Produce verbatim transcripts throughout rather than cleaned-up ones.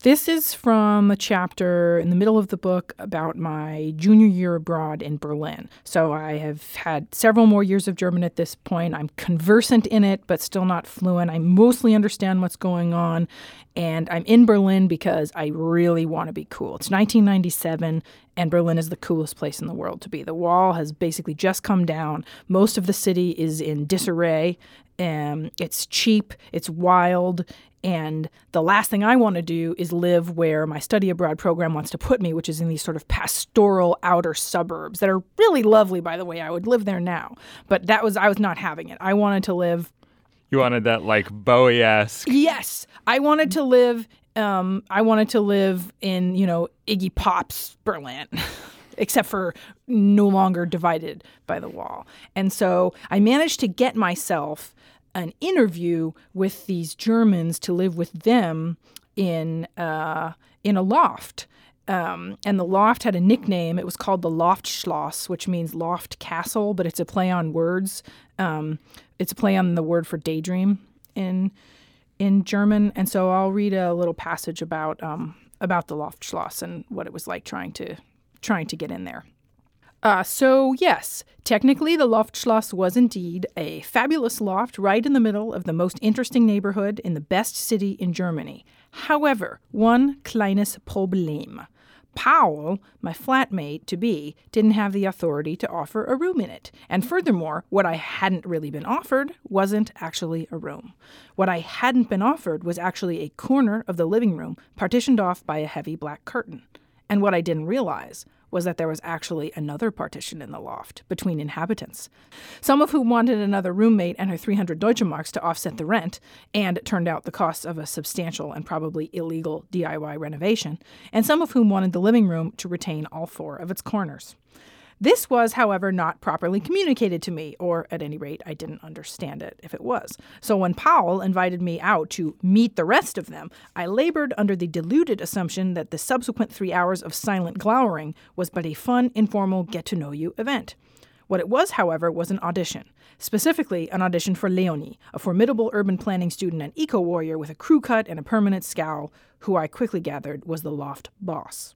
This is from a chapter in the middle of the book about my junior year abroad in Berlin. So I have had several more years of German at this point. I'm conversant in it, but still not fluent. I mostly understand what's going on. And I'm in Berlin because I really want to be cool. It's nineteen ninety-seven, and Berlin is the coolest place in the world to be. The wall has basically just come down. Most of the city is in disarray. Um, it's cheap. It's wild. And the last thing I want to do is live where my study abroad program wants to put me, which is in these sort of pastoral outer suburbs that are really lovely, by the way. I would live there now. But that was I was not having it. I wanted to live. You wanted that like Bowie-esque. Yes. I wanted to live um, I wanted to live in, you know, Iggy Pop's Berlin. Except for no longer divided by the wall. And so I managed to get myself an interview with these Germans to live with them in uh, in a loft. Um, and the loft had a nickname. It was called the Loftschloss, which means loft castle, but it's a play on words. Um, it's a play on the word for daydream in in German. And so I'll read a little passage about um, about the Loftschloss and what it was like trying to trying to get in there. Uh, so, yes, technically the Loftschloss was indeed a fabulous loft right in the middle of the most interesting neighborhood in the best city in Germany. However, one kleines Problem. Paul, my flatmate-to-be, didn't have the authority to offer a room in it. And furthermore, what I hadn't really been offered wasn't actually a room. What I hadn't been offered was actually a corner of the living room partitioned off by a heavy black curtain. And what I didn't realize was that there was actually another partition in the loft between inhabitants, some of whom wanted another roommate and her three hundred Deutschmarks to offset the rent, and it turned out the costs of a substantial and probably illegal D I Y renovation, and some of whom wanted the living room to retain all four of its corners. This was, however, not properly communicated to me, or at any rate, I didn't understand it if it was. So when Powell invited me out to meet the rest of them, I labored under the deluded assumption that the subsequent three hours of silent glowering was but a fun, informal get-to-know-you event. What it was, however, was an audition, specifically an audition for Leonie, a formidable urban planning student and eco-warrior with a crew cut and a permanent scowl, who I quickly gathered was the loft boss.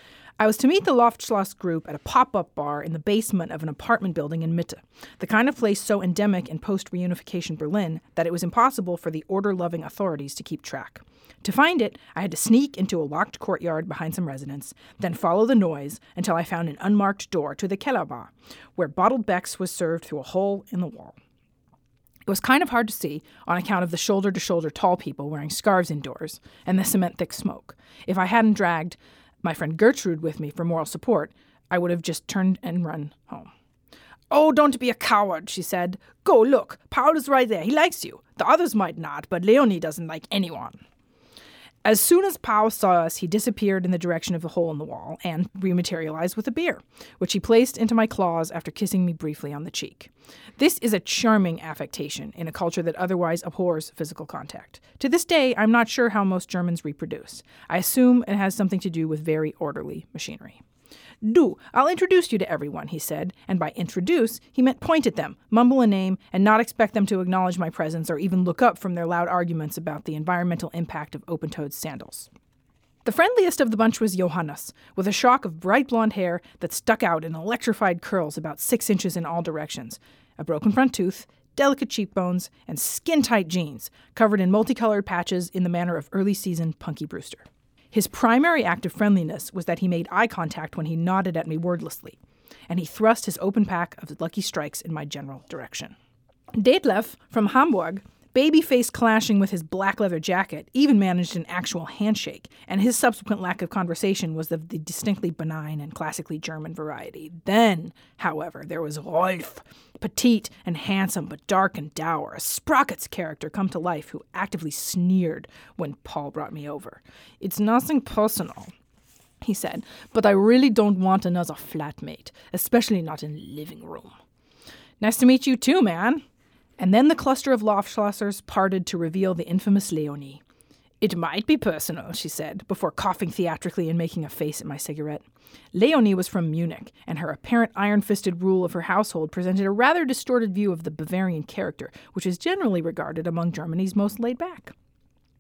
I was to meet the Loftschloss group at a pop-up bar in the basement of an apartment building in Mitte, the kind of place so endemic in post-reunification Berlin that it was impossible for the order-loving authorities to keep track. To find it, I had to sneak into a locked courtyard behind some residents, then follow the noise until I found an unmarked door to the Kellerbar, where bottled Beck's was served through a hole in the wall. It was kind of hard to see on account of the shoulder-to-shoulder tall people wearing scarves indoors and the cement-thick smoke. If I hadn't dragged my friend Gertrude with me for moral support, I would have just turned and run home. "Oh, don't be a coward," she said. "Go, look, Paul is right there. He likes you. The others might not, but Leonie doesn't like anyone." As soon as Paul saw us, he disappeared in the direction of the hole in the wall and rematerialized with a beer, which he placed into my claws after kissing me briefly on the cheek. This is a charming affectation in a culture that otherwise abhors physical contact. To this day, I'm not sure how most Germans reproduce. I assume it has something to do with very orderly machinery. "Do, I'll introduce you to everyone," he said, and by introduce, he meant point at them, mumble a name, and not expect them to acknowledge my presence or even look up from their loud arguments about the environmental impact of open-toed sandals. The friendliest of the bunch was Johannes, with a shock of bright blonde hair that stuck out in electrified curls about six inches in all directions, a broken front tooth, delicate cheekbones, and skin-tight jeans, covered in multicolored patches in the manner of early-season Punky Brewster. His primary act of friendliness was that he made eye contact when he nodded at me wordlessly, and he thrust his open pack of Lucky Strikes in my general direction. Detlef, from Hamburg, baby-face clashing with his black leather jacket, even managed an actual handshake, and his subsequent lack of conversation was of the distinctly benign and classically German variety. Then, however, there was Rolf, petite and handsome but dark and dour, a Sprockets character come to life who actively sneered when Paul brought me over. "It's nothing personal," he said, "but I really don't want another flatmate, especially not in the living room." "Nice to meet you too, man." And then the cluster of Loftschlossers parted to reveal the infamous Leonie. "It might be personal," she said, before coughing theatrically and making a face at my cigarette. Leonie was from Munich, and her apparent iron-fisted rule of her household presented a rather distorted view of the Bavarian character, which is generally regarded among Germany's most laid-back.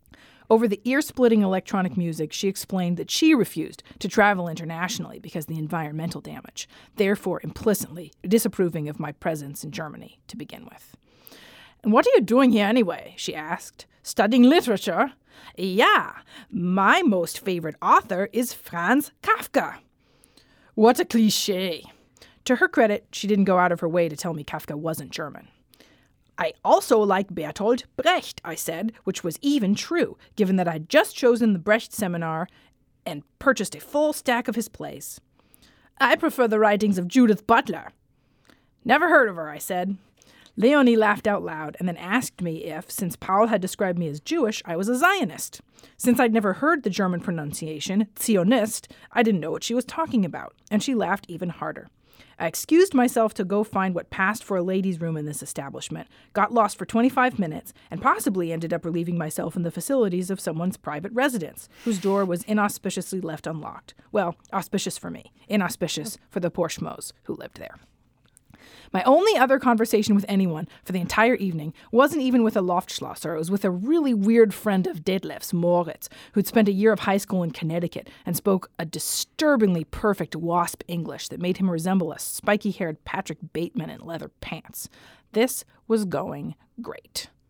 Over the ear-splitting electronic music, she explained that she refused to travel internationally because of the environmental damage, therefore implicitly disapproving of my presence in Germany to begin with. "And what are you doing here anyway?" she asked. "Studying literature?" "Yeah, my most favorite author is Franz Kafka." What a cliché. To her credit, she didn't go out of her way to tell me Kafka wasn't German. "I also like Bertolt Brecht," I said, which was even true, given that I'd just chosen the Brecht seminar and purchased a full stack of his plays. "I prefer the writings of Judith Butler." "Never heard of her," I said. Leonie laughed out loud and then asked me if, since Paul had described me as Jewish, I was a Zionist. Since I'd never heard the German pronunciation, Zionist, I didn't know what she was talking about, and she laughed even harder. I excused myself to go find what passed for a ladies' room in this establishment, got lost for twenty-five minutes, and possibly ended up relieving myself in the facilities of someone's private residence, whose door was inauspiciously left unlocked. Well, auspicious for me, inauspicious for the poor schmoes who lived there. My only other conversation with anyone for the entire evening wasn't even with a Loftschlosser. It was with a really weird friend of Detlef's, Moritz, who'd spent a year of high school in Connecticut and spoke a disturbingly perfect WASP English that made him resemble a spiky-haired Patrick Bateman in leather pants. This was going great.